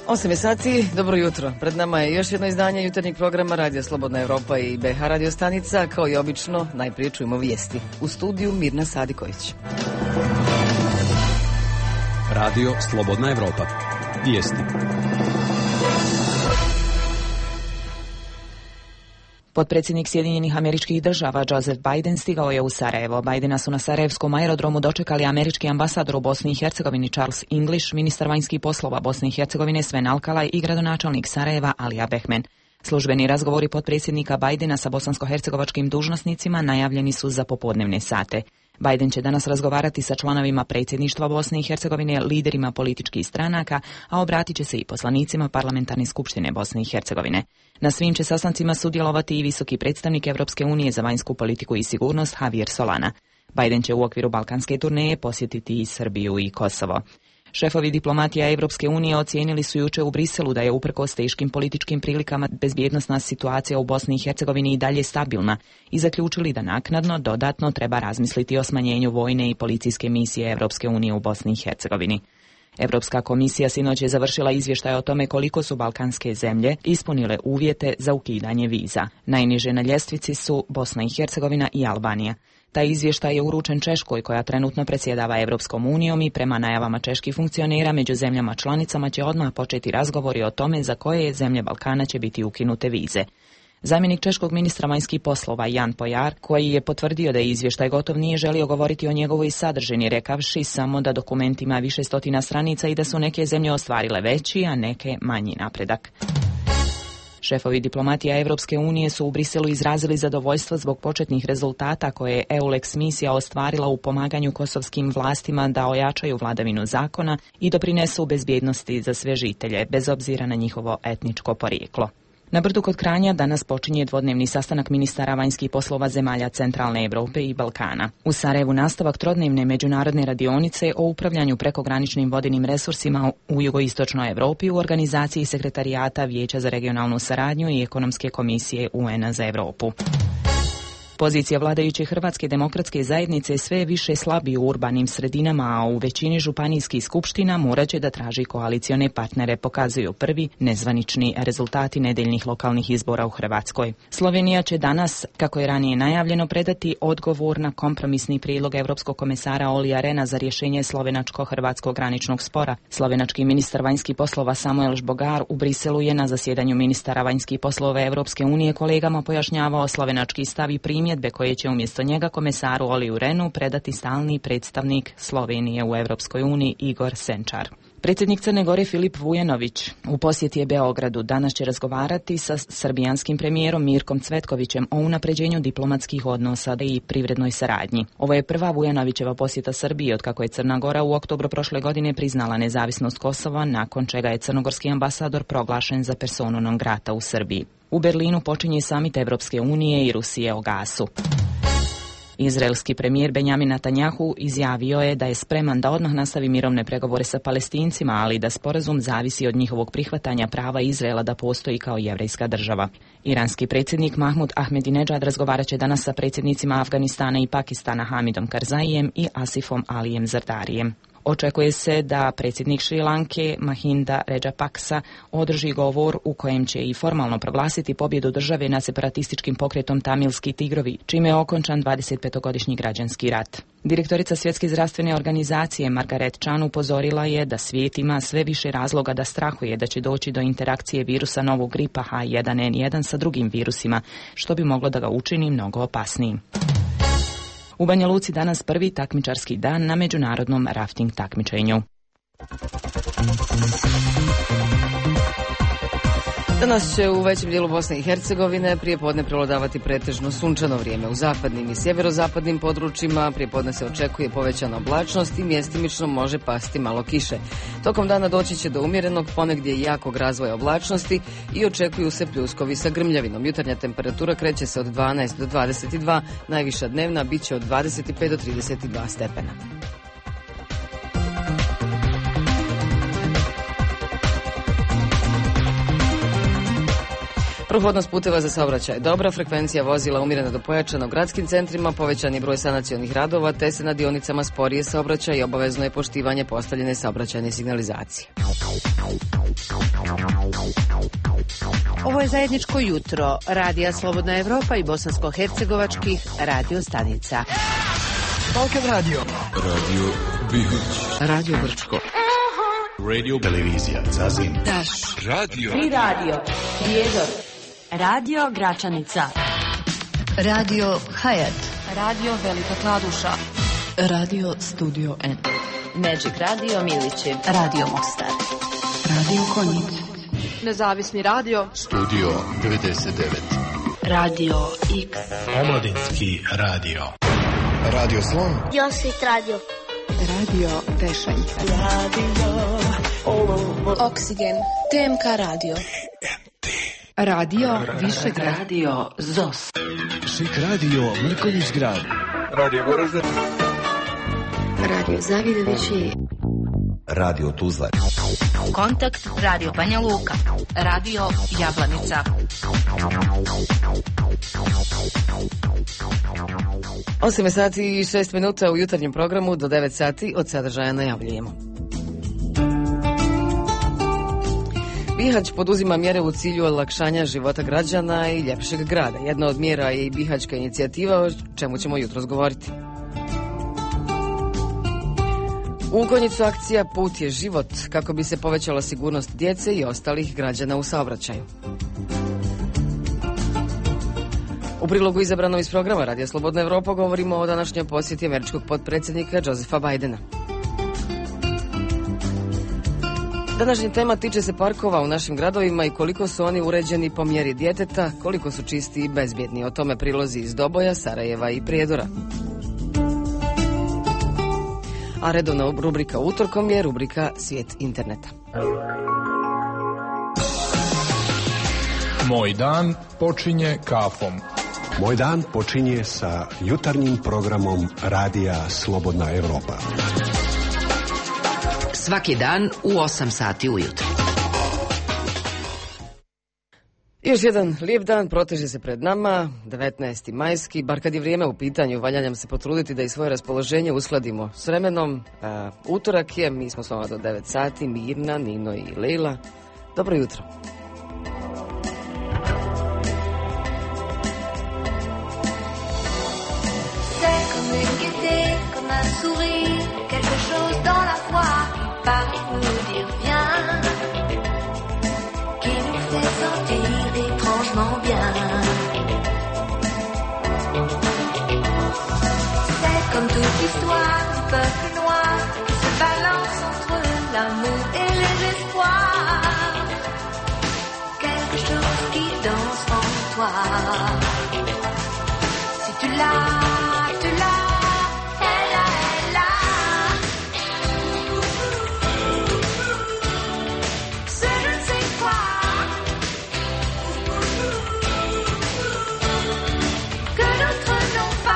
8 sati, dobro jutro. Pred nama je još jedno izdanje jutarnjeg programa Radio Slobodna Evropa i BH radio stanica. Kao i obično, najprije čujemo vijesti. U studiju Mirna Sadiković. Radio Slobodna Evropa. Vijesti. Potpredsjednik Sjedinjenih Američkih Država Joseph Biden stigao je u Sarajevo. Bidena su na sarajevskom aerodromu dočekali američki ambasador u Bosni i Hercegovini Charles English, ministar vanjskih poslova Bosne i Hercegovine Sven Alkalaj i gradonačelnik Sarajeva Alija Behmen. Službeni razgovori potpredsjednika Bidena sa bosansko-hercegovačkim dužnosnicima najavljeni su za popodnevne sate. Biden će danas razgovarati sa članovima predsjedništva Bosne i Hercegovine, liderima političkih stranaka, a obratit će se i poslanicima Parlamentarne skupštine Bosne i Hercegovine. Na svim će sastancima sudjelovati i visoki predstavnik Europske unije za vanjsku politiku i sigurnost Javier Solana. Biden će u okviru balkanske turneje posjetiti i Srbiju i Kosovo. Šefovi diplomatija Europske unije ocijenili su jučer u Briselu da je uprkos teškim političkim prilikama bezbjednosna situacija u Bosni i Hercegovini i dalje stabilna i zaključili da naknadno, dodatno treba razmisliti o smanjenju vojne i policijske misije Europske unije u Bosni i Hercegovini. Europska komisija sinoć je završila izvještaj o tome koliko su balkanske zemlje ispunile uvjete za ukidanje viza. Najniže na ljestvici su Bosna i Hercegovina i Albanija. Taj izvještaj je uručen Češkoj, koja trenutno predsjedava Europskom unijom, i prema najavama čeških funkcionera među zemljama članicama će odmah početi razgovori o tome za koje zemlje Balkana će biti ukinute vize. Zamjenik češkog ministra vanjskih poslova Jan Pojar, koji je potvrdio da je izvještaj gotov, nije želio govoriti o njegovoj sadržini, rekavši samo da dokument ima više stotina stranica i da su neke zemlje ostvarile veći, a neke manji napredak. Šefovi diplomatija Europske unije su u Briselu izrazili zadovoljstvo zbog početnih rezultata koje je EULEX misija ostvarila u pomaganju kosovskim vlastima da ojačaju vladavinu zakona i doprinesu bezbjednosti za sve žitelje, bez obzira na njihovo etničko porijeklo. Na Brdu kod Kranja danas počinje dvodnevni sastanak ministara vanjskih poslova zemalja Centralne Europe i Balkana. U Sarajevu nastavak trodnevne međunarodne radionice o upravljanju prekograničnim vodenim resursima u jugoistočnoj Europi u organizaciji Sekretarijata Vijeća za regionalnu saradnju i Ekonomske komisije UN-a za Europu. Pozicija vladajuće Hrvatske demokratske zajednice sve je više slabi u urbanim sredinama, a u većini županijskih skupština morat će da traži koalicione partnere, pokazuju prvi nezvanični rezultati nedeljnih lokalnih izbora u Hrvatskoj. Slovenija će danas, kako je ranije najavljeno, predati odgovor na kompromisni prijedlog Europskog komesara Olija Rehna za rješenje slovenačko-hrvatskog graničnog spora. Slovenački ministar vanjskih poslova Samuel Žbogar u Briselu je na zasjedanju ministara vanjskih poslova Europske unije kolegama pojašnjavao slovenački stav i primjedbe koje će umjesto njega komesaru Oliju Rehnu predati stalni predstavnik Slovenije u Europskoj uniji Igor Senčar. Predsjednik Crne Gore Filip Vujanović u posjeti je Beogradu. Danas će razgovarati sa srbijanskim premijerom Mirkom Cvetkovićem o unapređenju diplomatskih odnosa i privrednoj saradnji. Ovo je prva Vujanovićeva posjeta Srbiji otkako je Crna Gora u oktobru prošle godine priznala nezavisnost Kosova, nakon čega je crnogorski ambasador proglašen za personu non grata u Srbiji. U Berlinu počinje samit Evropske unije i Rusije o gasu. Izraelski premijer Benjamin Netanjahu izjavio je da je spreman da odmah nastavi mirovne pregovore sa Palestincima, ali da sporazum zavisi od njihovog prihvatanja prava Izraela da postoji kao jevrejska država. Iranski predsjednik Mahmud Ahmadinejad razgovarat će danas sa predsjednicima Afganistana i Pakistana Hamidom Karzaijem i Asifom Alijem Zardarijem. Očekuje se da predsjednik Šri Lanke Mahinda Rajapaksa održi govor u kojem će i formalno proglasiti pobjedu države nad separatističkim pokretom Tamilski tigrovi, čime je okončan 25-godišnji građanski rat. Direktorica Svjetske zdravstvene organizacije Margaret Chan upozorila je da svijet ima sve više razloga da strahuje da će doći do interakcije virusa novog gripa H1N1 sa drugim virusima, što bi moglo da ga učini mnogo opasnijim. U Banja Luci danas prvi takmičarski dan na međunarodnom rafting takmičenju. Danas će u većem dijelu Bosne i Hercegovine prijepodne prevladavati pretežno sunčano vrijeme. U zapadnim i sjeverozapadnim područjima prijepodne se očekuje povećana oblačnost i mjestimično može pasti malo kiše. Tokom dana doći će do umjerenog, ponegdje jakog razvoja oblačnosti i očekuju se pljuskovi sa grmljavinom. Jutarnja temperatura kreće se od 12 do 22, najviša dnevna bit će od 25 do 32 stepena. Prohodnost puteva za saobraćaj je dobra, frekvencija vozila umjerena do pojačana u gradskim centrima, povećan je broj sanacionih radova, te se na dionicama sporije saobraćaj i obavezno je poštivanje postavljene saobraćajne signalizacije. Ovo je zajedničko jutro Radija Slobodna Evropa i bosansko-hercegovačkih radio stanica. Balkan Radio. Radio Bihać. Radio Brčko. Radio Televizija Zazin. Daš. Radio. Tri radio. Prijedor. Radio Gračanica. Radio Hayat. Radio Velika Kladuša. Radio Studio N. Magic Radio Milići. Radio Mostar. Radio Konjic. Nezavisni radio. Studio 99. Radio X. Omladinski radio. Radio Slon. Josit radio. Radio Tešanj. Oksigen. TMK radio. Radio Višegrad. Radio ZOS. Šik radio Mrkonjić grad. Radio Goražde. Radio Zavidovići. Radio Tuzla. Kontakt Radio Banja Luka. Radio Jablanica. 8 sati i 6 minuta u jutarnjem programu, do 9 sati od sadržaja najavljujemo. Bihać poduzima mjere u cilju olakšanja života građana i ljepšeg grada. Jedna od mjera je i Bihaćka inicijativa, o čemu ćemo jutros govoriti. U Konjicu akcija Put je život, kako bi se povećala sigurnost djece i ostalih građana u saobraćaju. U prilogu izabranom iz programa Radija Slobodna Evropa govorimo o današnjoj posjeti američkog potpredsjednika Josepha Bidena. Današnja tema tiče se parkova u našim gradovima i koliko su oni uređeni po mjeri djeteta, koliko su čisti i bezbjedni. O tome prilozi iz Doboja, Sarajeva i Prijedora. A redovna rubrika utorkom je rubrika Svijet interneta. Moj dan počinje kafom. Moj dan počinje sa jutarnjim programom Radija Slobodna Evropa. Svaki dan u 8 sati ujutro. Još jedan lijep dan proteže se pred nama, 19. majski, bar kad je vrijeme u pitanju, valja nam se potruditi da i svoje raspoloženje uskladimo s vremenom. Utorak je, mi smo s vama do 9 sati, Mirna, Nino i Leila. Dobro jutro. Comme toute l'histoire du peuple noir qui se balance entre l'amour et les espoirs. Quelque chose qui danse en toi. Si tu l'as, tu l'as, elle a, elle a. C'est je ne sais quoi que d'autres n'ont pas.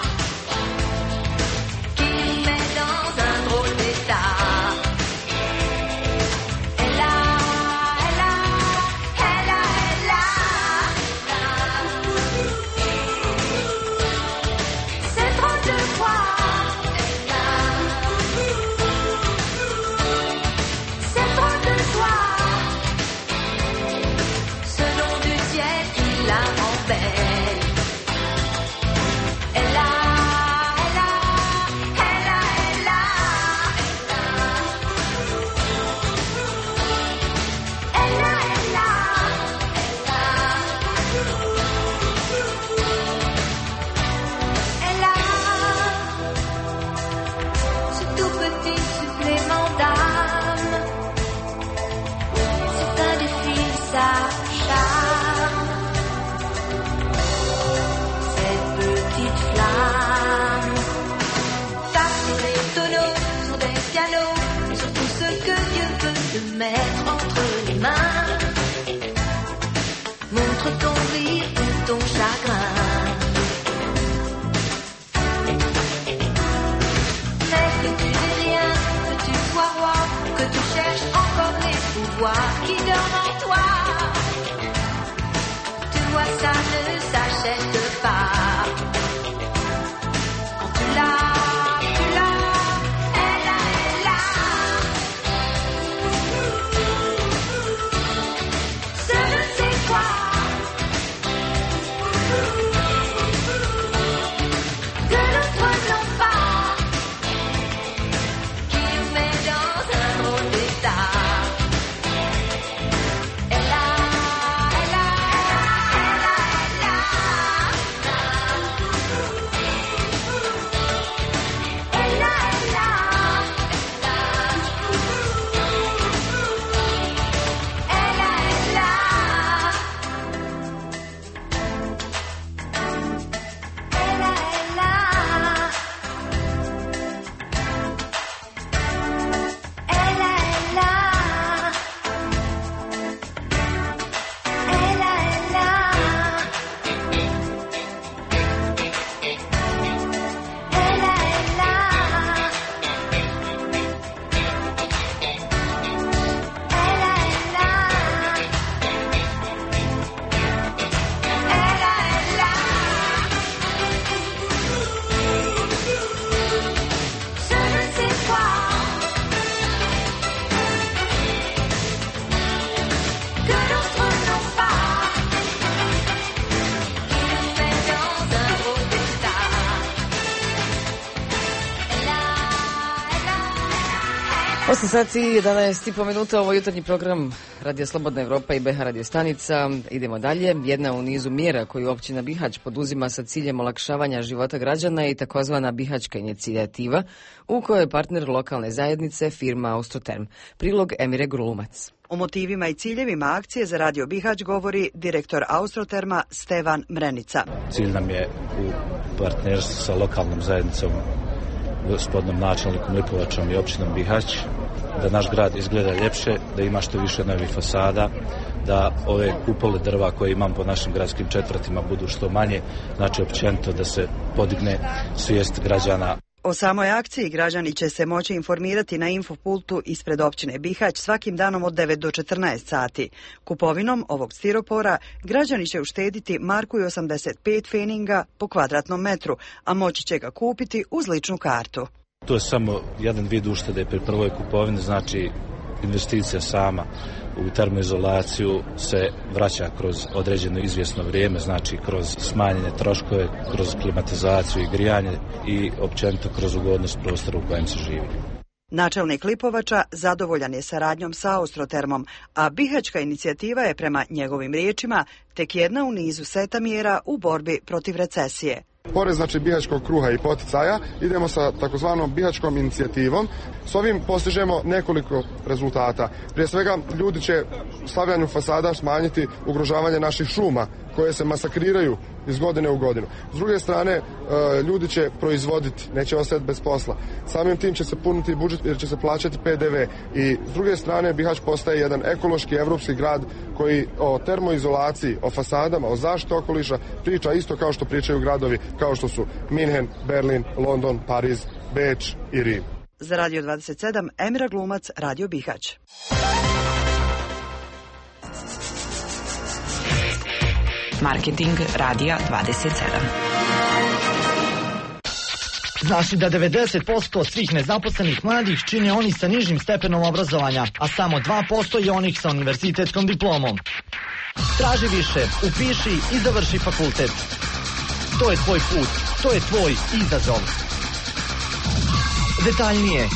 Mettre entre les mains, montre ton rire ou ton chagrin. Mais que tu n'es rien, que tu sois roi, que tu cherches encore les pouvoirs qui dorment en toi. ça ne s'achète pas. Quand tu l'as, elle a. Ce ne sais quoi. Que l'autre n'ont pas. Qui nous met dans un drôle d'état. Sati 11,5 minuta, ovo jutarnji program Radio Slobodna Evropa i BH Radio stanica. Idemo dalje. Jedna u nizu mjera koju općina Bihać poduzima sa ciljem olakšavanja života građana je takozvana Bihaćka inicijativa, u kojoj je partner lokalne zajednice firma Austroterm. Prilog Emire Grumac. O motivima i ciljevima akcije za Radio Bihać govori direktor Austroterma Stevan Mrenica. Cilj nam je u partnerstvu sa lokalnom zajednicom, gospodinom načelnikom Lipovačom i općinom Bihać, da naš grad izgleda ljepše, da ima što više novih fasada, da ove kupole drva koje imam po našim gradskim četvrtima budu što manje, znači općenito da se podigne svijest građana. O samoj akciji građani će se moći informirati na infopultu ispred općine Bihać svakim danom od 9 do 14 sati. Kupovinom ovog stiropora građani će uštediti 1,85 feninga po kvadratnom metru, a moći će ga kupiti uz ličnu kartu. To je samo jedan vid uštede pri prvoj kupovini, znači investicija sama u termoizolaciju se vraća kroz određeno izvjesno vrijeme, znači kroz smanjene troškove, kroz klimatizaciju i grijanje i općenito kroz ugodnost prostora u kojem se živi. Načelnik Lipovača zadovoljan je saradnjom sa Austrotermom, a Bihaćka inicijativa je prema njegovim riječima tek jedna u nizu seta mjera u borbi protiv recesije. Pored znači bihaćkog kruha i poticaja idemo sa takozvanom bihaćkom inicijativom. S ovim postižemo nekoliko rezultata. Prije svega ljudi će stavljanju fasada smanjiti ugrožavanje naših šuma koje se masakriraju iz godine u godinu. S druge strane, ljudi će proizvoditi, neće ostati bez posla. Samim tim će se puniti budžet jer će se plaćati PDV. I s druge strane, Bihać postaje jedan ekološki evropski grad koji o termoizolaciji, o fasadama, o zaštiti okoliša priča isto kao što pričaju gradovi kao što su Minhen, Berlin, London, Pariz, Beč i Rim. Za Radio 27, Emira Glumac, Radio Bihać. Marketing Radija 27. Znaš li da 90% svih nezaposlenih mladih čine oni sa nižim stepenom obrazovanja, a samo 2% je onih sa univerzitetskom diplomom? Traži više, upiši i završi fakultet. To je tvoj put, to je tvoj izazov. Detaljnije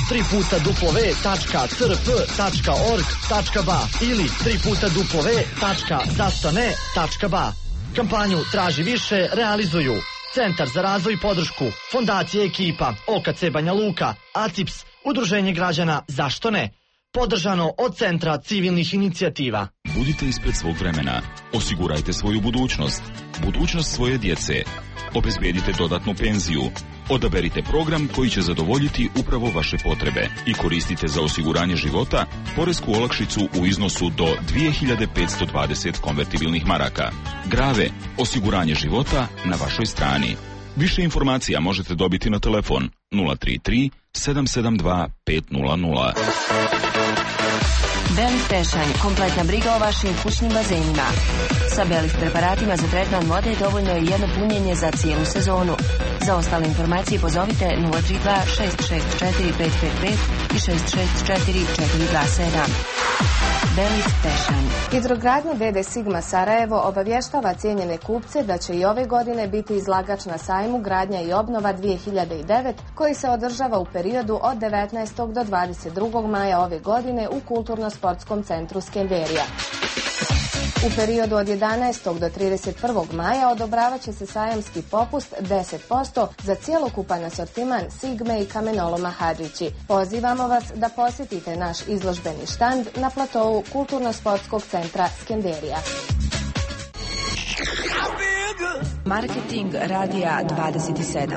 www.crp.org.ba ili www.zastone.ba. Kampanju Traži više realizuju Centar za razvoj i podršku, Fondacija Ekipa, OKC Banja Luka, ACIPS, Udruženje građana Zašto ne? Podržano od Centra civilnih inicijativa. Budite ispred svog vremena. Osigurajte svoju budućnost. Budućnost svoje djece. Obezbedite dodatnu penziju. Odaberite program koji će zadovoljiti upravo vaše potrebe i koristite za osiguranje života poresku olakšicu u iznosu do 2520 konvertibilnih maraka. Grave, osiguranje života na vašoj strani. Više informacija možete dobiti na telefon 033 772 500. Belis Tešanj, kompletna briga o vašim kućnim bazenima. Sa Belis preparatima za tretman vode dovoljno je jedno punjenje za cijelu sezonu. Za ostale informacije pozovite 032 664 555 i 664 427. Belis Tešanj. Hidrogradnja DD Sigma Sarajevo obavještava cijenjene kupce da će i ove godine biti izlagač na sajmu Gradnja i obnova 2009 koji se održava u periodu od 19. do 22. maja ove godine u Kulturno-sportskom centru Skenderija. U periodu od 11. do 31. maja odobravat će se sajamski popust 10% za cjelokupan asortiman Sigme i kamenoloma Hadžići. Pozivamo vas da posjetite naš izložbeni štand na platovu Kulturno-sportskog centra Skenderija. Marketing radija 27.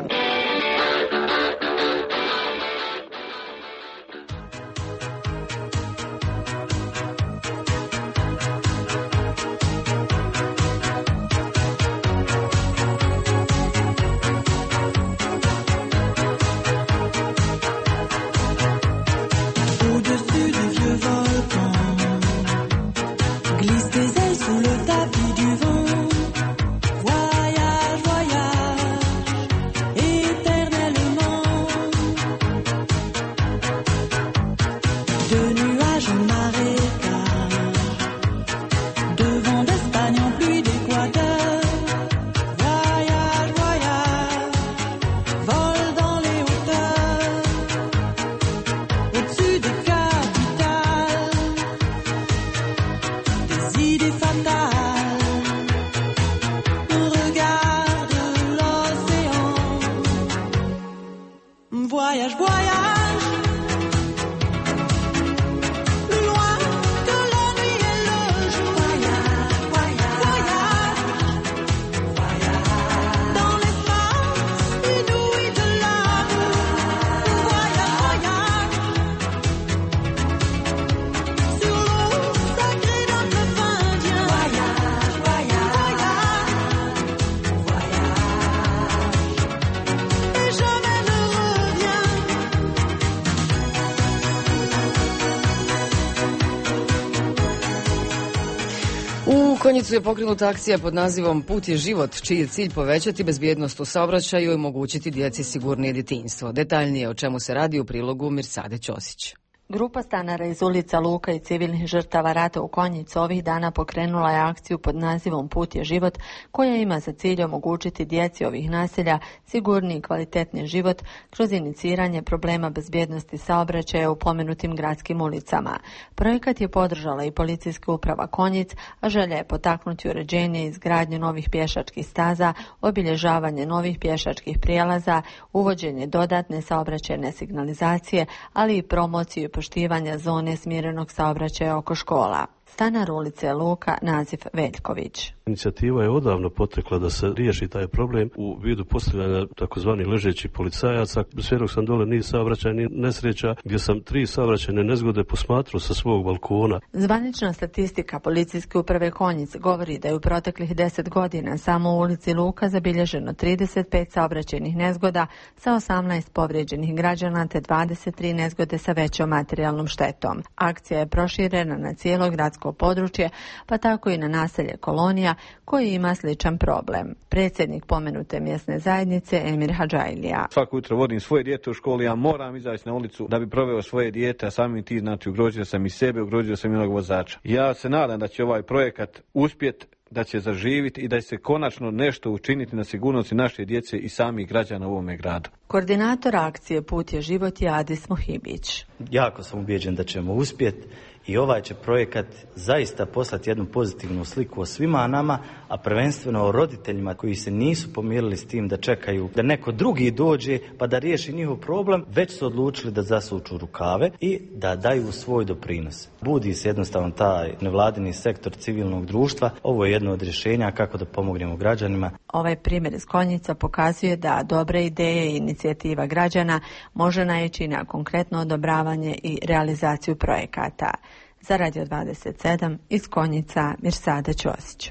Konjicu je pokrenuta akcija pod nazivom Put je život, čiji je cilj povećati bezbjednost u saobraćaju i omogućiti djeci sigurnije djetinjstvo. Detaljnije o čemu se radi u prilogu Mirsade Ćosić. Grupa stanara iz ulica Luka i civilnih žrtava rata u Konjicu ovih dana pokrenula je akciju pod nazivom Put je život, koja ima za cilj omogućiti djeci ovih naselja sigurniji i kvalitetniji život kroz iniciranje problema bezbjednosti saobraćaja u pomenutim gradskim ulicama. Projekat je podržala i policijska uprava Konjic, a želja je potaknuti uređenje i izgradnju novih pješačkih staza, obilježavanje novih pješačkih prijelaza, uvođenje dodatne saobraćajne signalizacije, ali i promociju poštivanja zone smirenog saobraćaja oko škola. Stanar ulice Luka, Nazif Veljković. Inicijativa je odavno potekla da se riješi taj problem u vidu postavljanja takozvanih ležećih policajaca. Svjedok sam dole niz saobraćajnih nesreća gdje sam 3 saobraćajne nezgode posmatrao sa svog balkona. Zvanična statistika policijske uprave Konjic govori da je u proteklih 10 godina samo u ulici Luka zabilježeno 35 saobraćajnih nezgoda sa 18 povrijeđenih građana te 23 nezgode sa većom materijalnom štetom. Akcija je proširena na cijelo gradsko područje, pa tako i na naselje Kolonija, koji ima sličan problem. Predsjednik pomenute mjesne zajednice Emir Hadžajlija. Svako jutro vodim svoje dijete u školi, ja moram izaći na ulicu da bi proveo svoje dijete, a samim tim znači ugrozio sam i sebe, ugrozio sam i onog vozača. Ja se nadam da će ovaj projekat uspjeti, da će zaživiti i da će se konačno nešto učiniti na sigurnosti naše djece i samih građana u ovome gradu. Koordinator akcije Put je život je Adis Muhibić. Jako sam ubijeđen da ćemo uspjeti i ovaj će projekat zaista poslati jednu pozitivnu sliku o svima nama, a prvenstveno o roditeljima koji se nisu pomirili s tim da čekaju da neko drugi dođe pa da riješi njihov problem, već su odlučili da zasuču rukave i da daju svoj doprinos. Budi se jednostavno taj nevladini sektor civilnog društva. Ovo je jedno od rješenja kako da pomognemo građanima. Ovaj primjer iz Konjica pokazuje da dobre ideje i inicijativa građana može naići na konkretno odobravanje i realizaciju projekata. Za Radio 27 iz Konjica Mirsada Ćosić.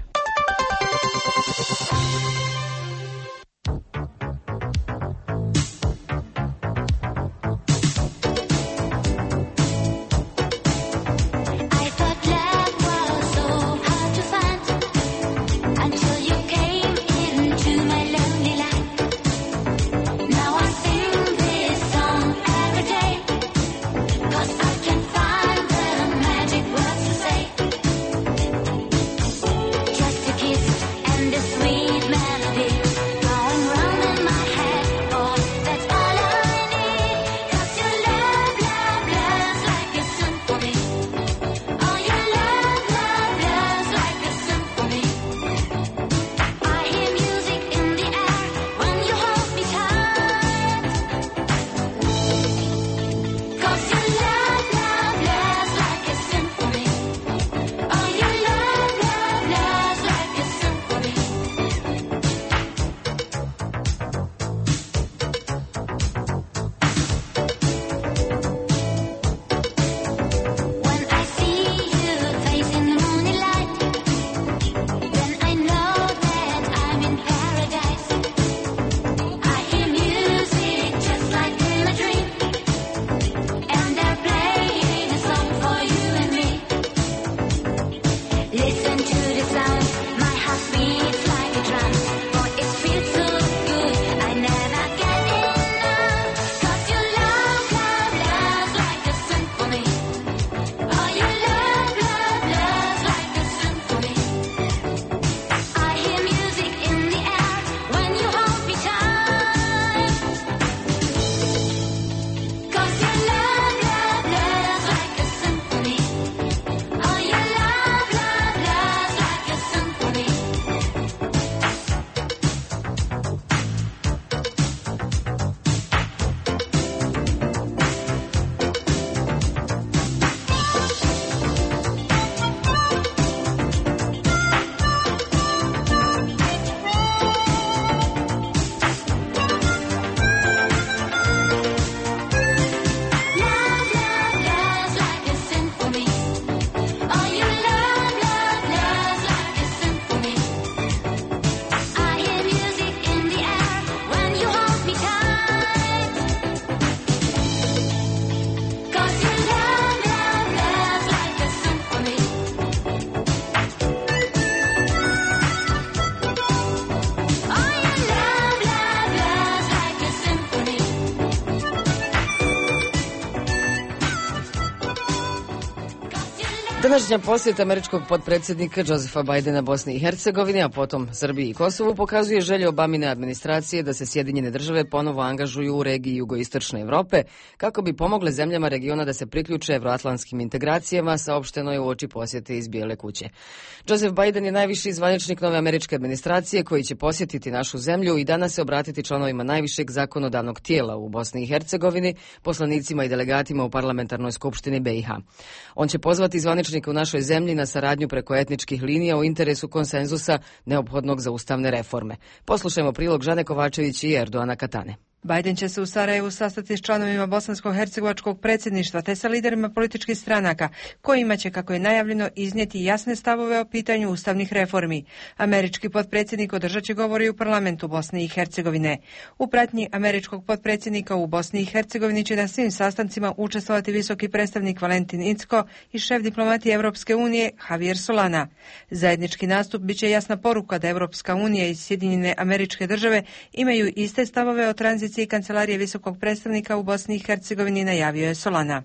Današnja posjeta američkog potpredsjednika Josefa Bidena Bosni i Hercegovini, a potom Srbiji i Kosovu, pokazuje želju Obamine administracije da se Sjedinjene države ponovo angažuju u regiji jugoistočne Evrope kako bi pomogle zemljama regiona da se priključe evroatlantskim integracijama, saopšteno je uoči posjete iz Bijele kuće. Joseph Biden je najviši zvaničnik nove američke administracije koji će posjetiti našu zemlju i danas se obratiti članovima najvišeg zakonodavnog tijela u Bosni i Hercegovini, poslanicima i delegatima u parlamentarnoj skupštini BiH. On će pozvati zvaničnika u našoj zemlji na saradnju preko etničkih linija u interesu konsenzusa neophodnog za ustavne reforme. Poslušajmo prilog Žane Kovačević i Erdoana Katane. Biden će se u Sarajevu sastati s članovima bosansko-hercegovačkog predsjedništva te sa liderima političkih stranaka, kojima će, kako je najavljeno, iznijeti jasne stavove o pitanju ustavnih reformi. Američki potpredsjednik održat će govori u parlamentu Bosne i Hercegovine. U pratnji američkog potpredsjednika u Bosni i Hercegovini će na svim sastancima učestvovati visoki predstavnik Valentin Incko i šef diplomatije Europske unije Javier Solana. Zajednički nastup biće jasna poruka da Europska unija i Sjedinjene Američke Države imaju iste stavove o tranziciji Kancelarije visokog predstavnika u Bosni i Hercegovini, najavio je Solana.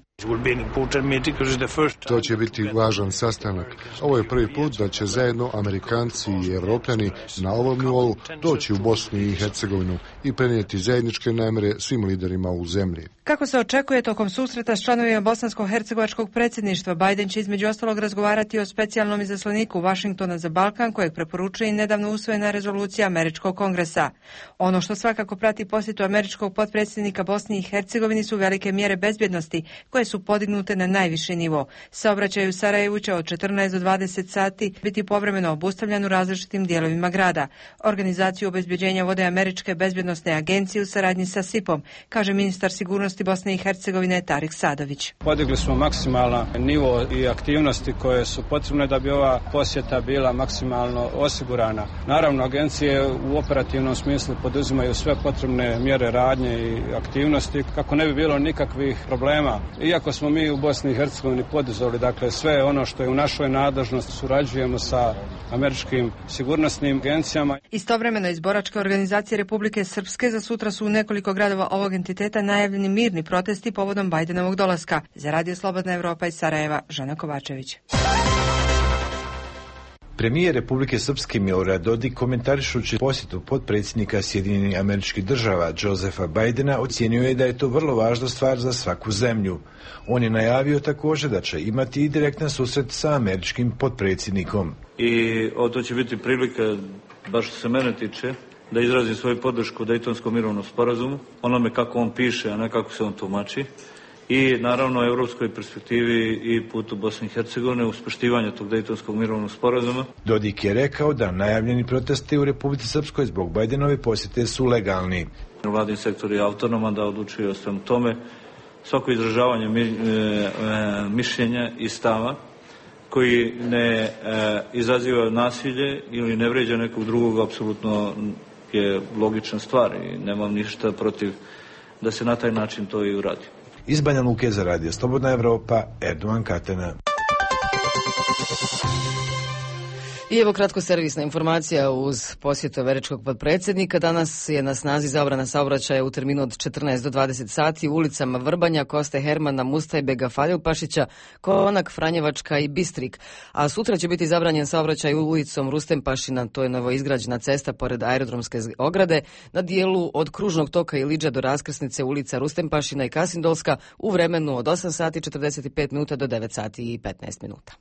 To će biti važan sastanak. Ovo je prvi put da će zajedno Amerikanci i Evropljani na ovom nivou doći u Bosnu i Hercegovinu i prenijeti zajedničke namjere svim liderima u zemlji. Kako se očekuje tokom susreta s članovima bosansko-hercegovačkog predsjedništva, Biden će između ostalog razgovarati o specijalnom izaslaniku Washingtona za Balkan, kojeg preporučuje i nedavno usvojena rezolucija Američkog kongresa. Ono što svakako prati posjetu američkog potpredsjednika Bosni i Hercegovini su velike mjere bezbjednosti, koje su podignute na najviši nivo. Saobraćaj u Sarajevu će od 14 do 20 sati biti povremeno obustavljan u različitim dijelovima grada. Organizaciju obezbjeđenja vode američke bezbjednosne agencije u saradnji sa SIP-om, kaže ministar sigurnosti Bosne i Hercegovine Tarik Sadović. Podigli smo maksimalan nivo i aktivnosti koje su potrebne da bi ova posjeta bila maksimalno osigurana. Naravno, agencije u operativnom smislu poduzimaju sve potrebne mjere radnje i aktivnosti kako ne bi bilo nikakvih problema. Iako smo mi u Bosni i Hercegovini poduzeli, dakle, sve ono što je u našoj nadležnosti, surađujemo sa američkim sigurnosnim agencijama. Istovremeno iz boračke organizacije Republike Srpske za sutra su u nekoliko gradova ovog entiteta najavljeni mirni protesti povodom Bajdenovog dolaska. Za Radio Slobodna Evropa iz Sarajeva, Žana Kovačević. Premijer Republike Srpske Milorad Dodik, komentarišući posjetu potpredsjednika Sjedinjenih Američkih Država Josefa Bidena, ocijenio je da je to vrlo važna stvar za svaku zemlju. On je najavio također da će imati i direktan susret sa američkim potpredsjednikom. I to će biti prilika, baš što se mene tiče, da izrazim svoju podršku Dejtonskom mirovnom sporazumu, onome kako on piše, a ne kako se on tumači. I naravno europskoj perspektivi i putu Bosne i Hercegovine uz poštivanje tog Dejtonskog mirovnog sporazuma. Dodik je rekao da najavljeni protesti u Republici Srpskoj zbog Bajdenove posjete su legalni. Vladin sektor je autonoman da odlučuje o svemu tome. Svako izražavanje mišljenja i stava koji ne izaziva nasilje ili ne vređa nekog drugog apsolutno je logična stvar i nemam ništa protiv da se na taj način to i uradi. Iz Banja Luke za Radio Slobodna Evropa, Erdoan Katana. I evo kratko servisna informacija uz posjetu američkog potpredsjednika. Danas je na snazi zabrana saobraćaja u terminu od 14 do 20 sati u ulicama Vrbanja, Koste Hermana, Mustajbega, Faljulpašića, Konak, Franjevačka i Bistrik. A sutra će biti zabranjen saobraćaj ulicom Rustempašina, to je novoizgrađena cesta pored aerodromske ograde, na dijelu od Kružnog toka Ilidža do raskrsnice ulica Rustempašina i Kasindolska u vremenu od 8 sati 45 minuta do 9 sati i 15 minuta.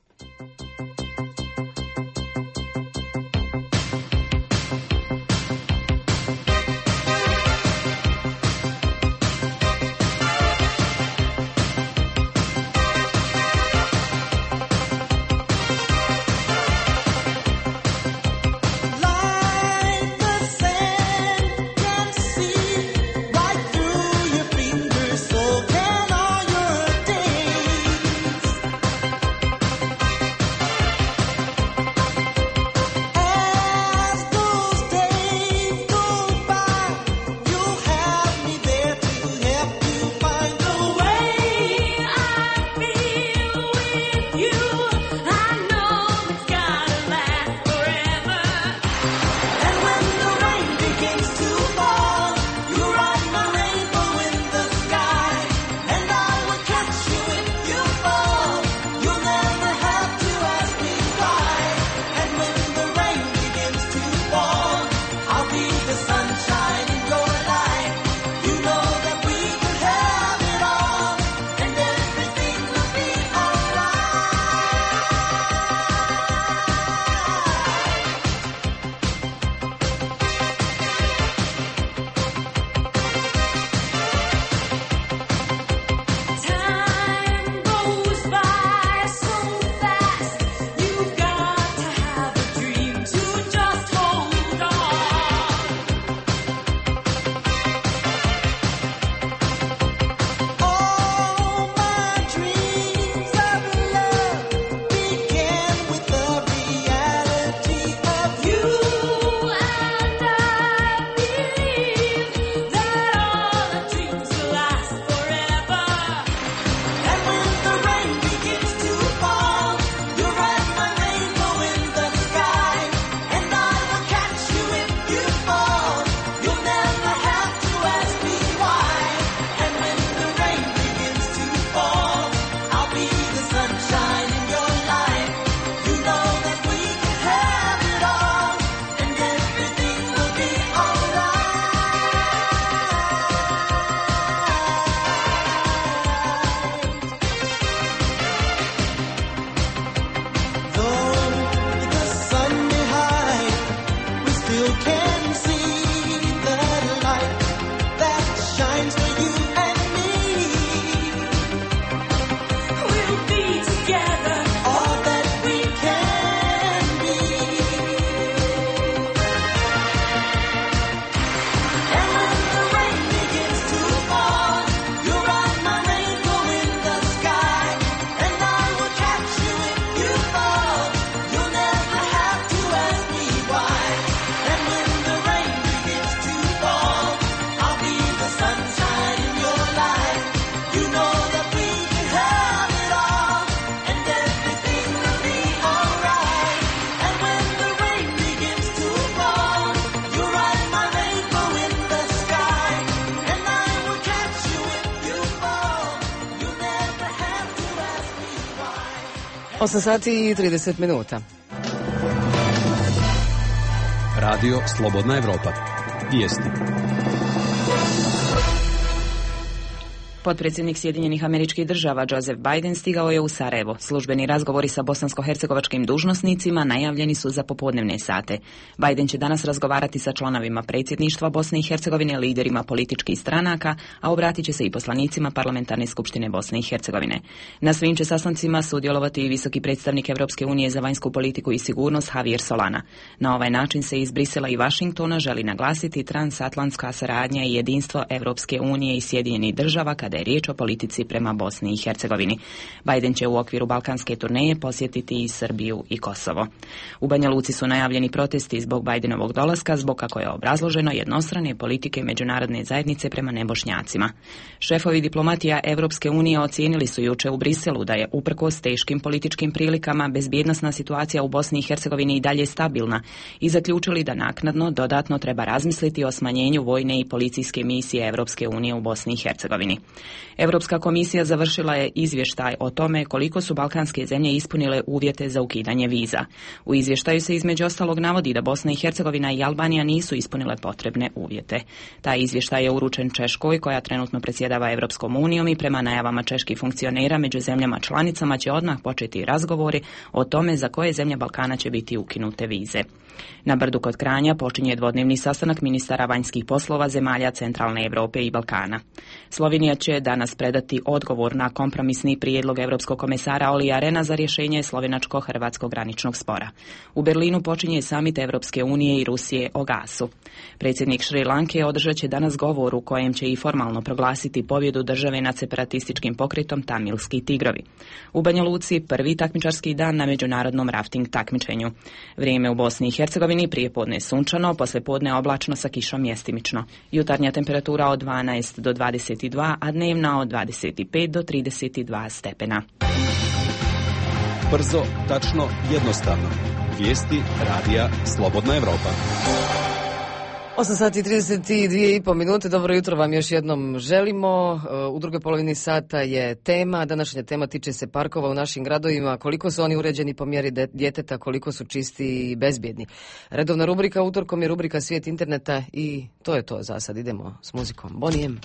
8 sati i 30 minuta. Radio Slobodna Evropa. Vijesti. Potpredsjednik Sjedinjenih Američkih Država Joseph Biden stigao je u Sarajevo. Službeni razgovori sa bosansko-hercegovačkim dužnosnicima najavljeni su za popodnevne sate. Biden će danas razgovarati sa članovima predsjedništva Bosne i Hercegovine, liderima političkih stranaka, a obratit će se i poslanicima Parlamentarne skupštine Bosne i Hercegovine. Na svim će sastancima sudjelovati i visoki predstavnik Europske unije za vanjsku politiku i sigurnost Javier Solana. Na ovaj način se iz Brisela i Vašingtona želi naglasiti transatlantska saradnja i jedinstvo Europske unije i Sjedinjenih Država kada je riječ o politici prema Bosni i Hercegovini. Biden će u okviru balkanske turneje posjetiti i Srbiju i Kosovo. U Banja Luci su najavljeni protesti zbog Bidenovog dolaska, zbog, kako je obrazloženo, jednostrane politike međunarodne zajednice prema nebošnjacima. Šefovi diplomatija Europske unije ocijenili su jučer u Briselu da je uprkos teškim političkim prilikama bezbjednosna situacija u Bosni i Hercegovini i dalje stabilna i zaključili da naknadno dodatno treba razmisliti o smanjenju vojne i policijske misije Europske unije u Bosni i Hercegovini. Europska komisija završila je izvještaj o tome koliko su balkanske zemlje ispunile uvjete za ukidanje viza. U izvještaju se između ostalog navodi da Bosna i Hercegovina i Albanija nisu ispunile potrebne uvjete. Taj izvještaj je uručen Češkoj, koja trenutno predsjedava Europskom unijom, i prema najavama čeških funkcionera među zemljama članicama će odmah početi razgovori o tome za koje zemlje Balkana će biti ukinute vize. Na Brdu kod Kranja počinje dvodnevni sastanak ministara vanjskih poslova zemalja Centralne Europe i Balkana. Slovenija će danas predati odgovor na kompromisni prijedlog europskog komesara Olija Rehna za rješenje slovenačko-hrvatskog graničnog spora. U Berlinu počinje samit Europske unije i Rusije o gasu. Predsjednik Šri Lanke održat će danas govor u kojem će i formalno proglasiti pobjedu države nad separatističkim pokretom Tamilski tigrovi. U Banja Luci prvi takmičarski dan na međunarodnom rafting takmičenju. Vrijeme u Bosni i Hercegovini prijepodne sunčano, poslijepodne oblačno sa kišom mjestimično. Jutarnja temperatura od 12 do 22, a dnevna od 25 do 32 stepena. Brzo, tačno, jednostavno. Vijesti radija Slobodna Evropa. 8 sati i 32,5 minute. Dobro jutro vam još jednom želimo. U drugoj polovini sata je tema. Današnja tema tiče se parkova u našim gradovima. Koliko su oni uređeni po mjeri djeteta, koliko su čisti i bezbjedni. Redovna rubrika utorkom je rubrika Svijet interneta i to je to za sad. Idemo s muzikom. Bonijem.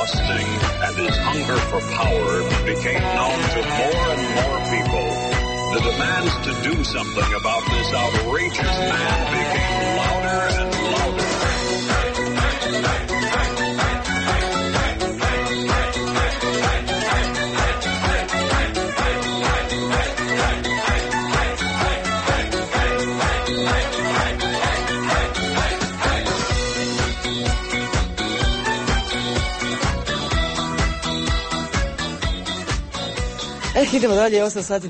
lusting and his hunger for power became known to more and more people, the demands to do something about this outrageous man became louder and louder. Idemo dalje, 8 sati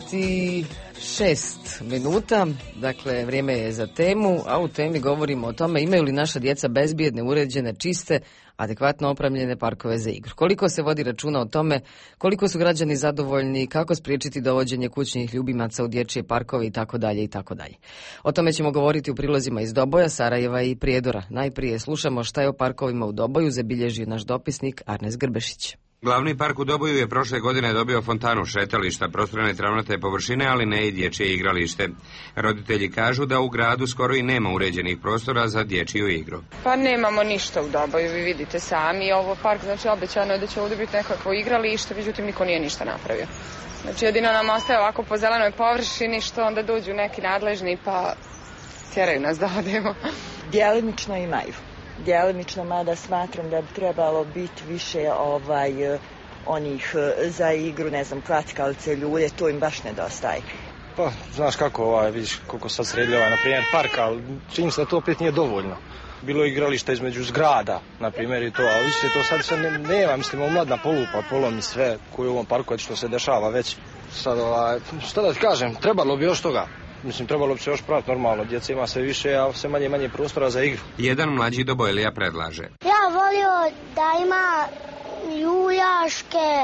36 minuta, dakle vrijeme je za temu, a u temi govorimo o tome imaju li naša djeca bezbjedne, uređene, čiste, adekvatno opremljene parkove za igru. Koliko se vodi računa o tome, koliko su građani zadovoljni, kako spriječiti dovođenje kućnih ljubimaca u dječje parkove itd. itd. O tome ćemo govoriti u prilozima iz Doboja, Sarajeva i Prijedora. Najprije slušamo šta je o parkovima u Doboju zabilježio naš dopisnik Arnes Grbešić. Glavni park u Doboju je prošle godine dobio fontanu, šetališta, prostorne travnate površine, ali ne i dječje igralište. Roditelji kažu da u gradu skoro i nema uređenih prostora za dječju igru. Pa nemamo ništa u Doboju, vi vidite sami. Ovo park, znači obećano je da će ovdje biti nekakvo igralište, međutim niko nije ništa napravio. Znači jedino nam ostaje ovako po zelenoj površini što onda dođu neki nadležni pa tjeraju nas da odemo. Djelimično imaju. Djelimično, mada smatram da bi trebalo biti više onih za igru, ne znam, klackalice, ljude, to im baš nedostaje. Pa, znaš kako, vidiš koliko sad sredi na primjer, park, ali čini se da to opet nije dovoljno. Bilo je igrališta između zgrada, na primjer, i to, ali vidite, to sad sve nema, mislim, omladna polupa, polomi sve koji u ovom parku, što se dešava već. Sad, šta da ti kažem, trebalo bi još toga. Mislim, trebalo bi se još praviti normalno, djeca ima sve više, a sve manje prostora za igru. Jedan mlađi Dobojlija predlaže. Ja volio da ima ljuljaške,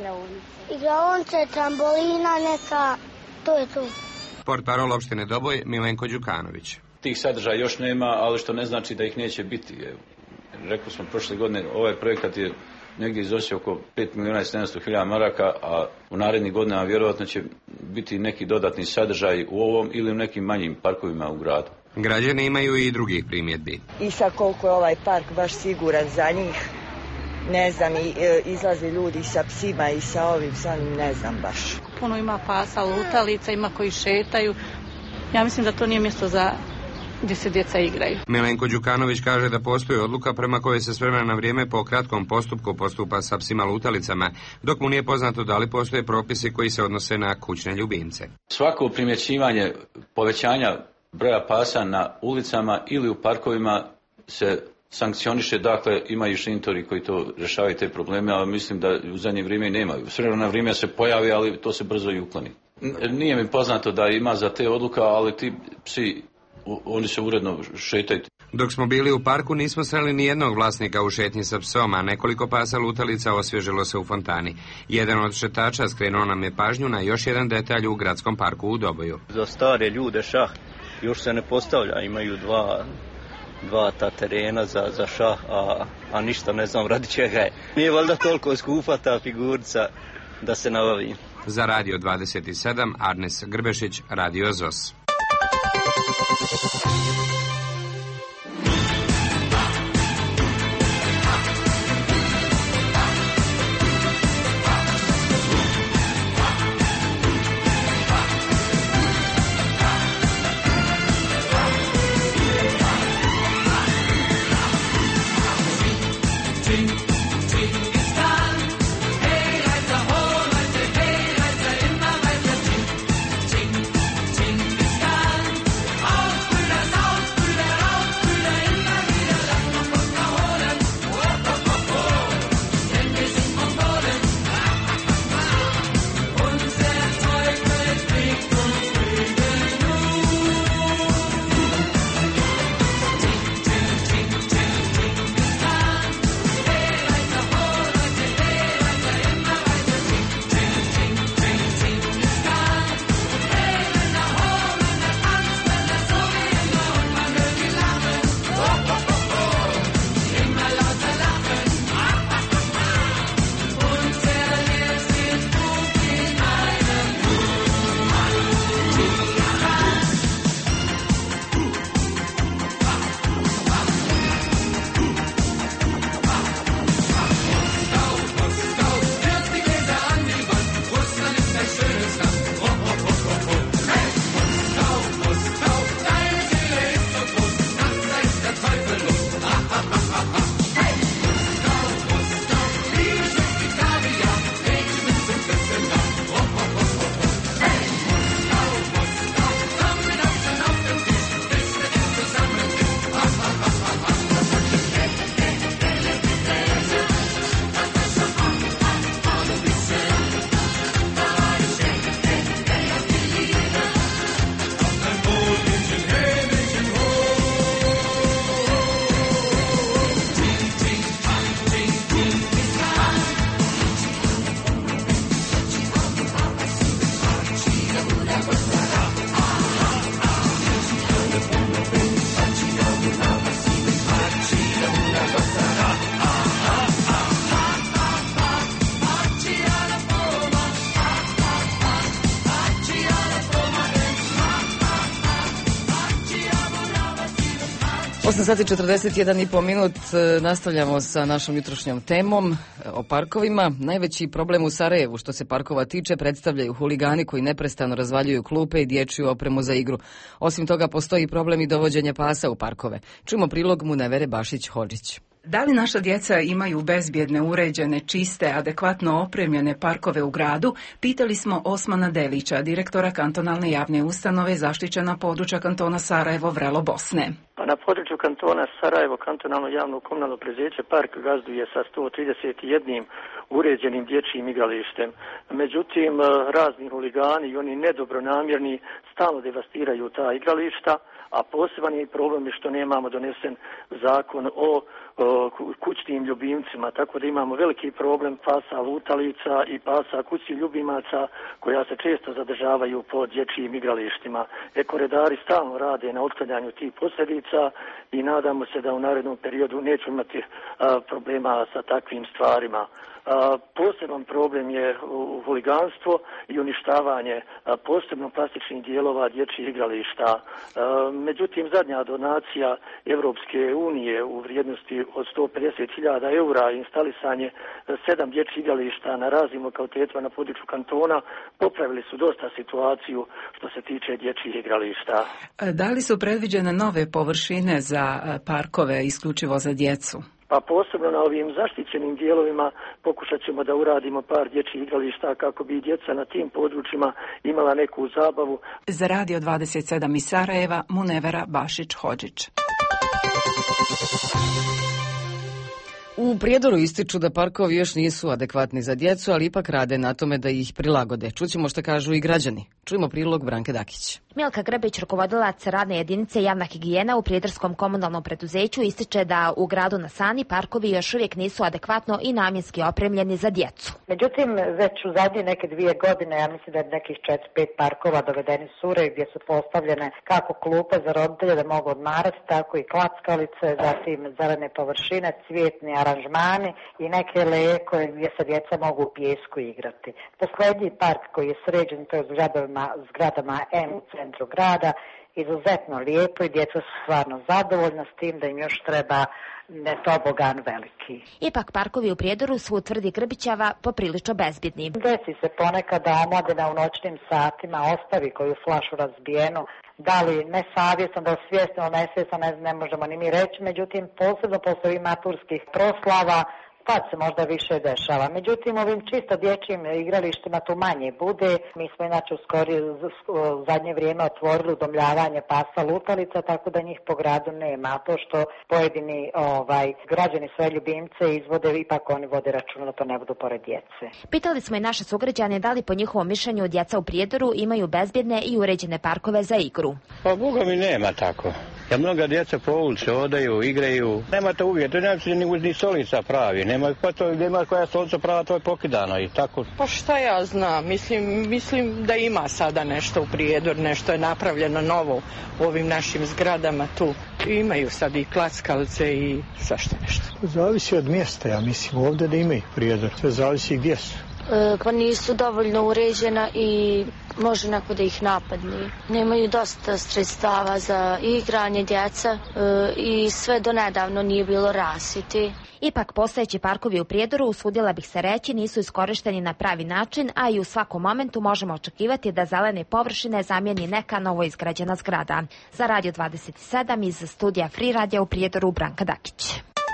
igraonice, trambolina neka, to je to. Portparol opštine Doboj, Milenko Đukanović. Tih sadržaja još nema, ali što ne znači da ih neće biti. Rekli smo prošle godine, ovaj projekat je negdje iznosio oko 5.700.000 maraka, a u narednih godinama vjerojatno će biti neki dodatni sadržaj u ovom ili u nekim manjim parkovima u gradu. Građani imaju i drugih primjedbi. I sad koliko je ovaj park baš siguran za njih, ne znam, izlaze ljudi sa psima i sa ovim, ne znam baš. Puno ima pasa, lutalica, ima koji šetaju. Ja mislim da to nije mjesto za gdje se djeca igraju. Milenko Đukanović kaže da postoji odluka prema kojoj se s vremena na vrijeme po kratkom postupku postupa sa psima lutalicama, dok mu nije poznato da li postoje propisi koji se odnose na kućne ljubimce. Svako primjećivanje povećanja broja pasa na ulicama ili u parkovima se sankcioniše, dakle imaju šintori koji to rješavaju te probleme, ali mislim da u zadnje vrijeme nemaju. S vremena na vrijeme se pojavi, ali to se brzo i ukloni. Nije mi poznato da ima za te odluka, ali ti psi oni se uredno šetaju. Dok smo bili u parku nismo sreli ni jednog vlasnika u šetnji sa psom, a nekoliko pasa lutalica osvježilo se u fontani. Jedan od šetača skrenuo nam je pažnju na još jedan detalj u gradskom parku u Doboju. Za stare ljude šah još se ne postavlja, imaju dva ta terena za šah, a ništa ne znam radi čega je. Nije valjda toliko skupa ta figurica da se nabavi. Za Radio 27, Arnes Grbešić, Radio ZOS. 8 sati 41,5 minut, nastavljamo sa našom jutrošnjom temom o parkovima. Najveći problem u Sarajevu što se parkova tiče predstavljaju huligani koji neprestano razvaljuju klupe i dječju opremu za igru. Osim toga postoji problem i dovođenja pasa u parkove. Čujemo prilog Munevere Bašić-Hodžić. Da li naša djeca imaju bezbjedne, uređene, čiste, adekvatno opremljene parkove u gradu? Pitali smo Osmana Delića, direktora kantonalne javne ustanove zaštićena područja kantona Sarajevo Vrelo Bosne. Na području kantona Sarajevo kantonalno javno komunalno preduzeće Park gazduje sa 131 uređenim dječjim igralištem. Međutim, razni huligani i oni nedobronamjerni stalno devastiraju ta igrališta, a poseban je i problem što nemamo donesen zakon o kućnim ljubimcima, tako da imamo veliki problem pasa lutalica i pasa kućnih ljubimaca koja se često zadržavaju po dječjim igralištima. Ekoredari stalno rade na otklanjanju tih posljedica i nadamo se da u narednom periodu nećemo imati problema sa takvim stvarima. Poseban problem je huliganstvo i uništavanje posebno plastičnih dijelova dječjih igrališta. Međutim, zadnja donacija Europske unije u vrijednosti od 150.000 eura i instalisanje 7 dječjih igrališta na raznim lokalitetima na području kantona popravili su dosta situaciju što se tiče dječjih igrališta. Da li su predviđene nove površine za parkove isključivo za djecu? Pa posebno na ovim zaštićenim dijelovima pokušat ćemo da uradimo par dječjih igrališta kako bi djeca na tim područjima imala neku zabavu. Za Radio 27 iz Sarajeva, Munevera Bašić-Hodžić. U Prijedoru ističu da parkovi još nisu adekvatni za djecu, ali ipak rade na tome da ih prilagode. Čućemo što kažu i građani. Čujemo prilog Branke Dakić. Milka Grbić, rukovodilac radne jedinice javna higijena u Prijedorskom komunalnom preduzeću, ističe da u gradu na Sani parkovi još uvijek nisu adekvatno i namjenski opremljeni za djecu. Međutim, već u zadnje neke 2 godine, ja mislim da je nekih 4-5 parkova dovedeni su ured gdje su postavljene kako klupe za roditelje da mogu odmarati, tako i klackalice, zatim zelene površine, cvjetni aranžmani i neke leje gdje se djeca mogu u pijesku igrati. Posljednji park koji je sređen, to je zgradama M u centru grada, izuzetno lijepo i djeca su stvarno zadovoljna s tim da im još treba tobogan veliki. Ipak parkovi u Prijedoru su, tvrdi Grbićava, poprilično bezbjedni. Desi se ponekad da omladina u noćnim satima ostavi koju flašu razbijenu, da li nesavjesno, da li svjesno, nesvjesno, ne možemo ni mi reći, međutim posebno posle ovih maturskih proslava tad se možda više dešava. Međutim, ovim čisto dječjim igralištima tu manje bude. Mi smo inače u zadnje vrijeme otvorili udomljavanje pasa lutalica, tako da njih po gradu nema. A to što pojedini građani svoje ljubimce izvode, ipak oni vode računa da to ne budu pored djece. Pitali smo i naše sugrađane da li po njihovom mišljenju djeca u Prijedoru imaju bezbjedne i uređene parkove za igru. Pa Boga mi nema tako. Ja mnoga djeca po ulici odaju, igraju. Nemate uvjeta, ni stolica pravi. Nema koja stolica prava, to je pokidano i tako. Pa šta ja znam, mislim da ima sada nešto u Prijedoru, nešto je napravljeno novo u ovim našim zgradama tu. Imaju sad i klackalice i svašta nešto. Zavisi od mjesta, ja mislim ovdje da imaju Prijedor, sve zavisi gdje su. Pa nisu dovoljno uređena i može neko da ih napadne. Nemaju dosta sredstava za igranje djeca i sve do nedavno nije bilo rasvjete. Ipak postojeći parkovi u Prijedoru, usudila bih se reći, nisu iskorišteni na pravi način, a i u svakom momentu možemo očekivati da zelene površine zamijeni neka novo izgrađena zgrada. Za Radio 27 iz studija Free Radija u Prijedoru, Branka Dakić.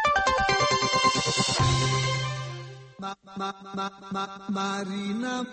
Marina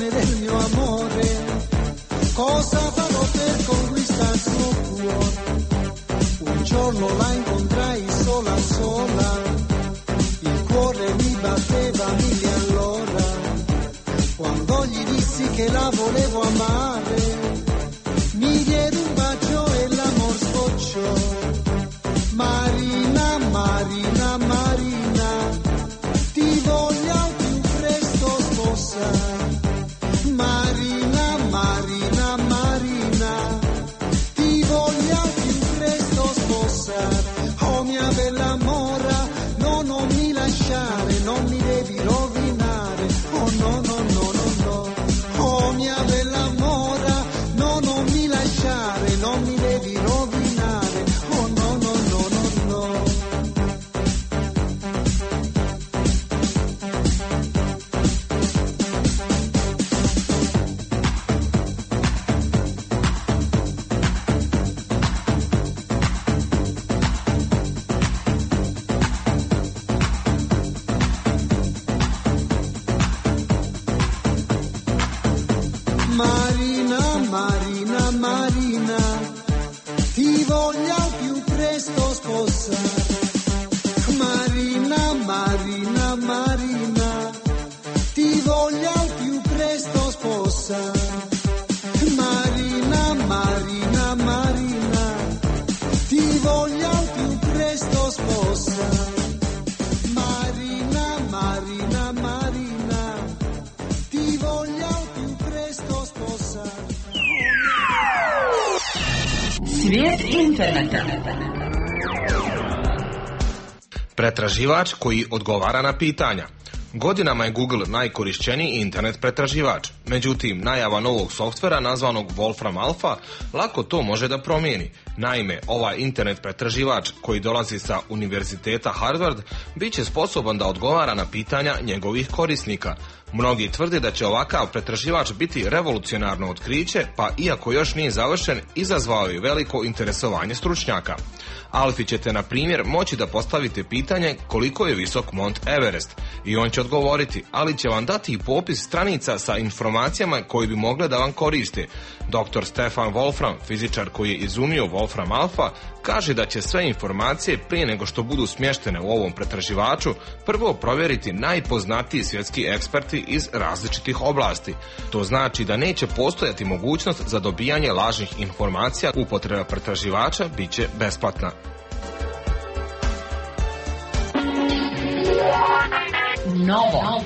del mio amore, cosa farò per conquistar suo cuore. Un giorno la incontrai sola sola, il cuore mi batteva mille all'ora, quando gli dissi che la volevo amare, mi diede un bacio e l'amor sbocciò. Marina, Marina, Marina, ti voglio al più presto sposare. Marina, Marina, Marina, ti voglio al più presto sposare. Oh mia bella mora, no, non mi lasciare, non mi devi rovinare. Oh no, no, no, no, no. Oh mia bella mora, no, non mi lasciare, non mi devi rovinare. Oh no, no, no, no, no. Marina, Marina, Marina, ti voglio al più presto sposare. Marina, Marina, Marina, ti voglio al più presto sposare. Marina, Marina, Marina, ti voglio al più presto sposare. Marina, Marina, Marina, ti voglio al più presto sposare. Svijet interneta. Pretraživač koji odgovara na pitanja. Godinama je Google najkorišćeniji internet pretraživač. Međutim, najava novog softvera nazvanog Wolfram Alpha lako to može da promijeni. Naime, ovaj internet pretraživač koji dolazi sa Univerziteta Harvard bit će sposoban da odgovara na pitanja njegovih korisnika. Mnogi tvrde da će ovakav pretraživač biti revolucionarno otkriće, pa iako još nije završen, izazvao je veliko interesovanje stručnjaka. Alfi ćete, na primjer, moći da postavite pitanje koliko je visok Mont Everest i on će odgovoriti, ali će vam dati i popis stranica sa informacijama koje bi mogle da vam koriste. Dr. Stefan Wolfram, fizičar koji je izumio Wolfram Alpha, kaže da će sve informacije prije nego što budu smještene u ovom pretraživaču prvo provjeriti najpoznatiji svjetski eksperti iz različitih oblasti. To znači da neće postojati mogućnost za dobijanje lažnih informacija. Upotreba pretraživača bit će besplatna. Novo.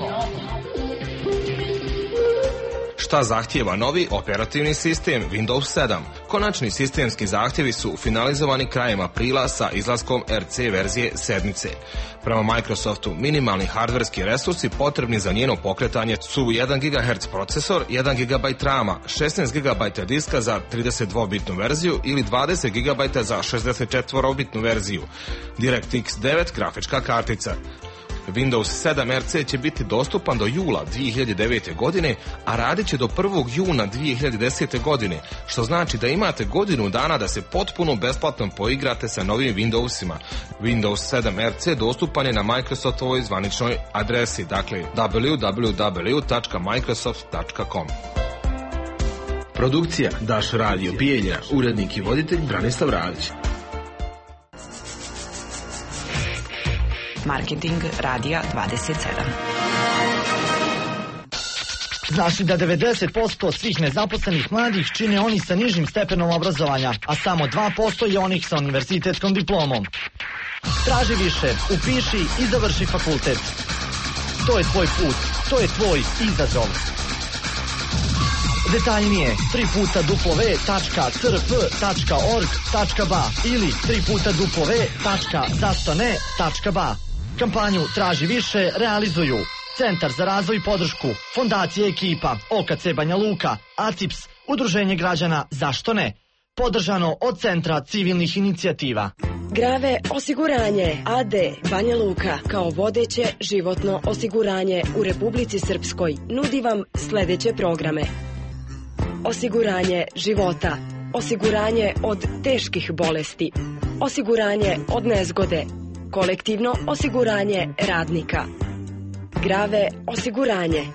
Šta zahtijeva novi operativni sistem Windows 7? Konačni sistemski zahtjevi su finalizovani krajem aprila sa izlaskom RC verzije 7. Prema Microsoftu, minimalni hardverski resursi potrebni za njeno pokretanje su 1 GHz procesor, 1 GB rama, 16 GB diska za 32-bitnu verziju ili 20 GB za 64-bitnu verziju, DirectX 9 grafička kartica. Windows 7 RC će biti dostupan do jula 2009. godine, a radit će do 1. juna 2010. godine, što znači da imate godinu dana da se potpuno besplatno poigrate sa novim Windowsima. Windows 7 RC dostupan je na Microsoftovoj zvaničnoj adresi, dakle www.microsoft.com. Produkcija Daš Radio Bijeljina, urednik i voditelj Branislav Radić. Marketing radija 27. Znaš li da 90% svih nezaposlenih mladih čine oni sa nižim stepenom obrazovanja, a samo 2% je onih sa univerzitetskom diplomom? Traži više, upiši i završi fakultet. To je tvoj put, to je tvoj izazov. Detaljnije www.crp.org.ba ili www.zastone.ba. Kampanju Traži više realizuju Centar za razvoj i podršku, Fondacija Ekipa, OKC Banja Luka, ACIPS, Udruženje građana Zašto ne, podržano od Centra civilnih inicijativa. Grave osiguranje AD Banja Luka kao vodeće životno osiguranje u Republici Srpskoj nudi vam sljedeće programe: osiguranje života, osiguranje od teških bolesti, osiguranje od nezgode, kolektivno osiguranje radnika, Grave osiguranje,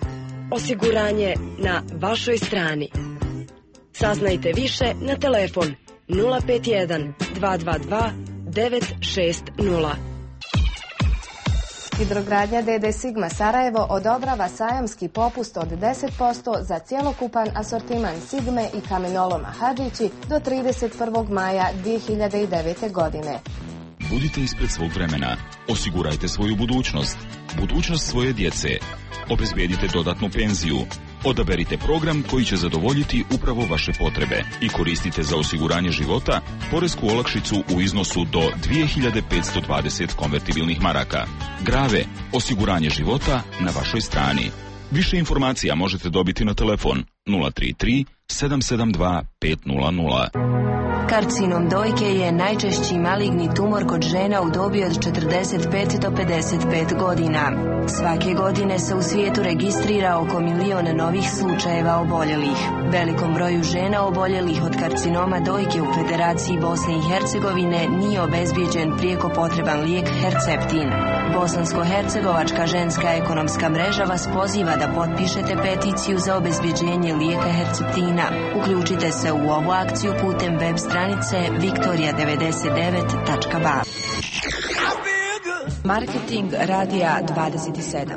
Osiguranje na vašoj strani. Saznajte više na telefon 051 222 960. Hidrogradnja DD Sigma Sarajevo odobrava sajamski popust od 10% za cjelokupan asortiman Sigme i kamenoloma Hadžići do 31. maja 2009. godine. Budite ispred svog vremena. Osigurajte svoju budućnost. Budućnost svoje djece. Obezbijedite dodatnu penziju. Odaberite program koji će zadovoljiti upravo vaše potrebe i koristite za osiguranje života poresku olakšicu u iznosu do 2520 konvertibilnih maraka. Grave, osiguranje života na vašoj strani. Više informacija možete dobiti na telefon 033 772 500. Karcinom dojke je najčešći maligni tumor kod žena u dobi od 45 do 55 godina. Svake godine se u svijetu registrira oko 1 milion novih slučajeva oboljelih. Velikom broju žena oboljelih od karcinoma dojke u Federaciji Bosne i Hercegovine nije obezbijeđen prijeko potreban lijek Herceptin. Bosansko-hercegovačka ženska ekonomska mreža vas poziva da potpišete peticiju za obezbijeđenje lijeka Herceptina. Uključite se u ovu akciju putem web stranice victoria99.ba. Marketing Radija 27.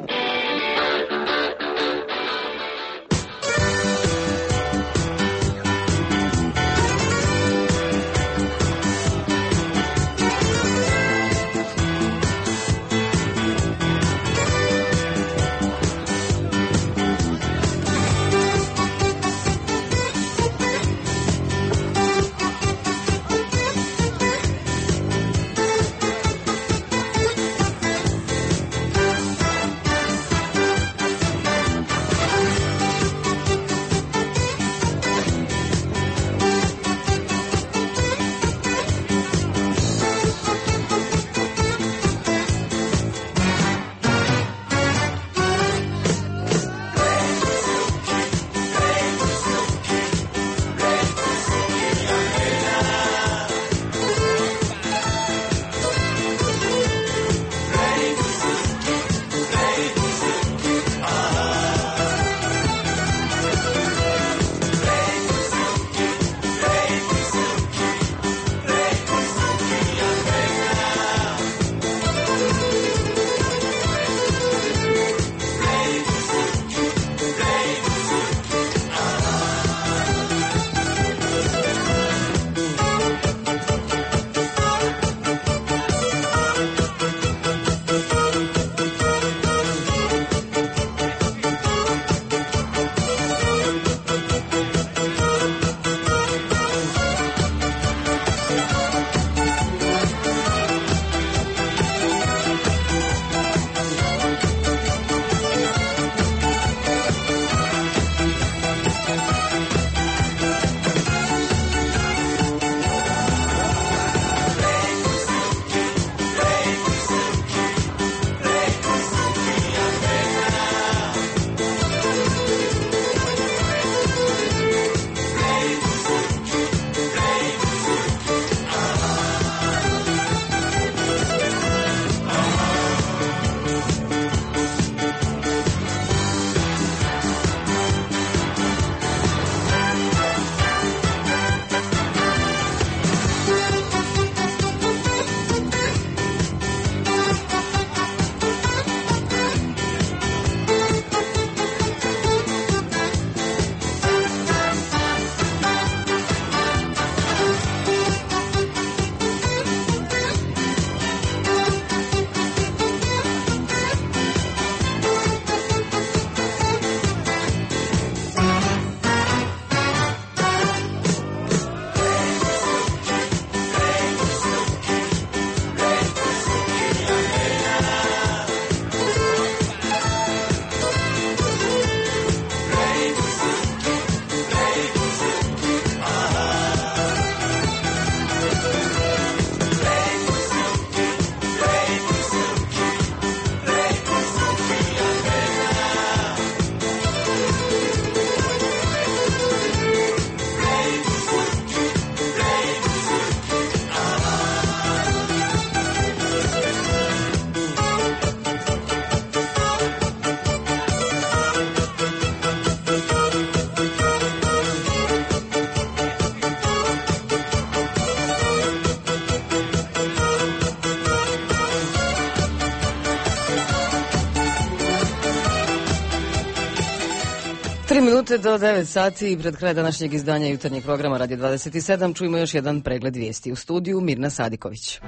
3 minute do 9 sati i pred kraj današnjeg izdanja jutarnjeg programa Radio 27 čujemo još jedan pregled vijesti. U studiju Mirna Sadiković.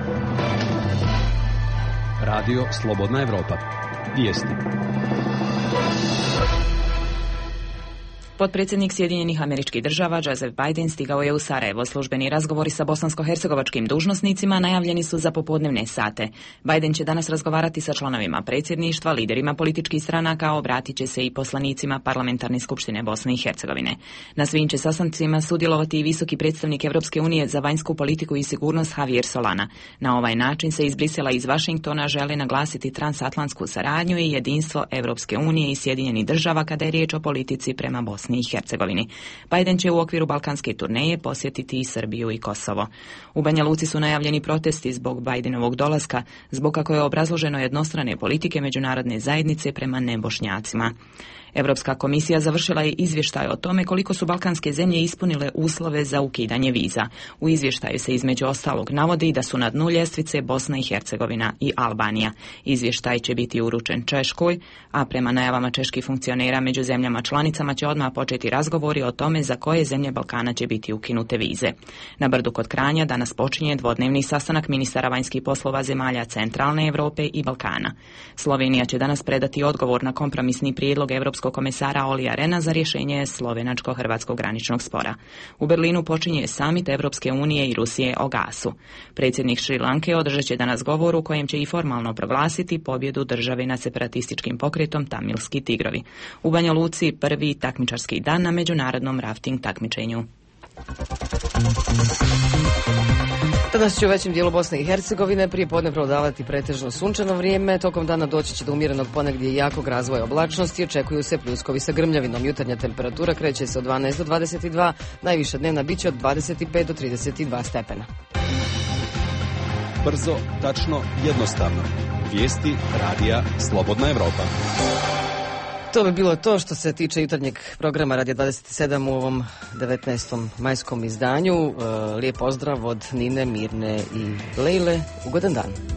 Radio Slobodna Evropa. Vijesti. Potpredsjednik Sjedinjenih Američkih Država Joseph Biden stigao je u Sarajevo. Službeni razgovori sa bosansko-hercegovačkim dužnosnicima najavljeni su za popodnevne sate. Biden će danas razgovarati sa članovima predsjedništva, liderima političkih stranaka, obratit će se i poslanicima Parlamentarne skupštine Bosne i Hercegovine. Na svim će sastancima sudjelovati i visoki predstavnik Europske unije za vanjsku politiku i sigurnost Javier Solana. Na ovaj način se iz Brisela i iz Vašingtona žele naglasiti transatlantsku saradnju i jedinstvo Europske unije i Sjedinjenih Država kada je riječ o politici prema Bosni i Hercegovini. Biden će u okviru balkanske turneje posjetiti i Srbiju i Kosovo. U Banja Luci su najavljeni protesti zbog Bidenovog dolaska, zbog kako je obrazloženo jednostrane politike međunarodne zajednice prema nebošnjacima. Europska komisija završila je izvještaj o tome koliko su balkanske zemlje ispunile uslove za ukidanje viza. U izvještaju se između ostalog navodi da su na dnu ljestvice Bosna i Hercegovina i Albanija. Izvještaj će biti uručen Češkoj, a prema najavama čeških funkcionera među zemljama članicama će odmah početi razgovori o tome za koje zemlje Balkana će biti ukinute vize. Na Brdu kod Kranja danas počinje dvodnevni sastanak ministara vanjskih poslova zemalja Centralne Europe i Balkana. Slovenija će danas predati odgovor na kompromisni prijedlog Europskog komesara Olija Rena za rješenje slovenačko-hrvatskog graničnog spora. U Berlinu počinje samit Europske unije i Rusije o gasu. Predsjednik Šri Lanke održat će danas govor u kojem će i formalno proglasiti pobjedu države nad separatističkim pokretom Tamilski tigrovi. U Banja Luci prvi takmičarski dan na međunarodnom rafting takmičenju. Danas će u većem dijelu Bosne i Hercegovine prije podne prevladavati pretežno sunčano vrijeme. Tokom dana doći će do umjerenog ponegdje i jakog razvoja oblačnosti. Očekuju se pljuskovi sa grmljavinom. Jutarnja temperatura kreće se od 12 do 22, najviša dnevna biće od 25 do 32 stepena. Brzo, tačno, jednostavno. Vijesti radija Slobodna Evropa. To bi bilo to što se tiče jutarnjeg programa Radija 27 u ovom 19. majskom izdanju. Lijep pozdrav od Nine, Mirne i Lejle. Ugodan dan.